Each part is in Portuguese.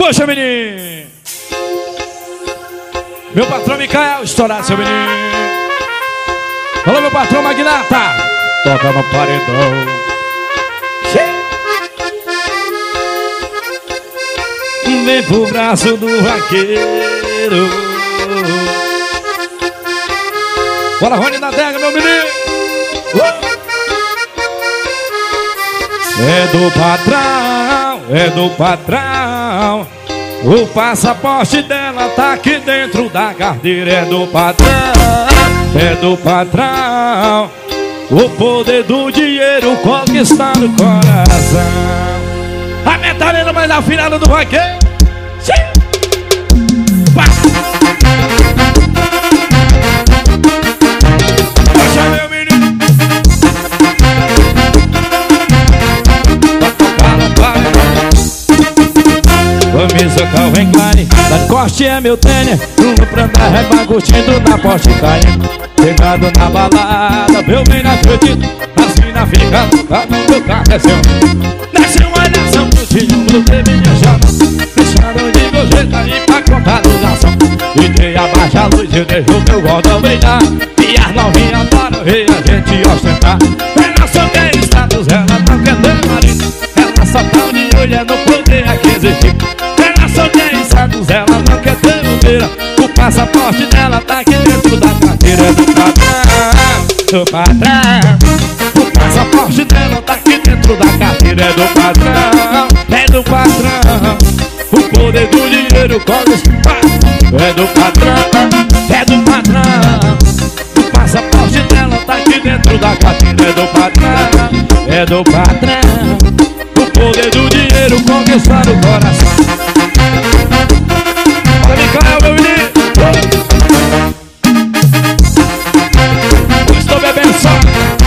Poxa, menino. Meu patrão Micael, estourar seu menino. Alô, meu patrão Magnata. Toca no paredão. Vem pro braço do vaqueiro. Bora, Rony da Dega, meu menino. É do patrão, é do patrão. O passaporte dela tá aqui dentro da carteira. É do patrão, é do patrão. O poder do dinheiro conquistar o coração. A metalina mais afinada do vaqueiro. Poxa, meu menino. Camisa Calvin Klein, da corte é meu tênis. Rumo pra andar é bagulhando na Porsche Cayenne. Chegado na balada, meu bem, não acredito. As mina ficam louca no meu carro é seu. Desce uma olhação pro tio, teve minha chama. Deixando de gorjeta aí pra contar ligação. DJ abaixa a luz e deixa o meu gordão brilhar. E as novinhas adoram ver a gente ostentar. Ela só quer status, ela não quer ter marido. Ela só tá de olho no poder aquisitivo. Ela só quer status, ela não quer ter bobeira. O passaporte dela tá aqui dentro da carteira. É do patrão, do patrão. O passaporte dela tá aqui dentro da carteira. É do patrão, é do patrão. O poder do dinheiro conquista. É do patrão, é do patrão. O passaporte dela tá aqui dentro da carteira. É do patrão, é do patrão. O poder do dinheiro conquistar o coração. Olha, Micael, meu menino. Eu estou bebendo só.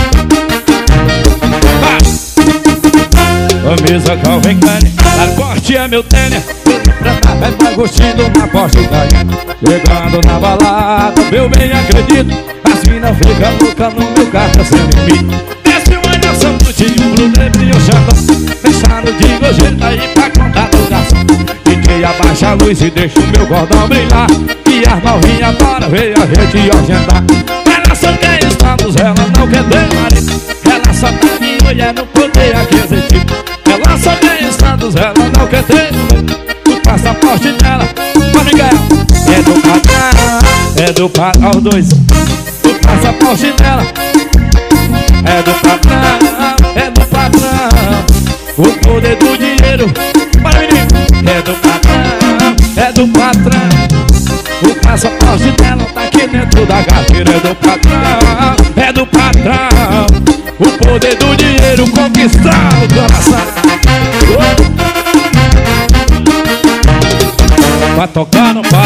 Camisa Calvin Klein, da corte é meu tênis. Vai bagulhando na Porsche Cayenne. Chegando na balada, meu bem, acredito. As minas ficam loucas no meu carro sem limite. Desce uma olhação do tio pro dedo e eu chamo. Pensando de gorjeta aí pra contar ligação. DJ abaixa a luz e deixa o meu gordão brilhar. E as novinhas adoram ver a gente ostentar. Ela só quer status, ela não quer ter marido. Ela só tá de mulher no poder aquisitivo. Ela só quer status, ela não quer ter marido. O passaporte dela, ó Miguel, é do patrão, é do patrão, os dois. O passaporte dela é do patrão, é do patrão. O poder do dinheiro, para menino, é do patrão, é do patrão. O passaporte dela tá aqui dentro da carteira. É do patrão, é do patrão. O poder do dinheiro conquistar o coração. Vai tocar no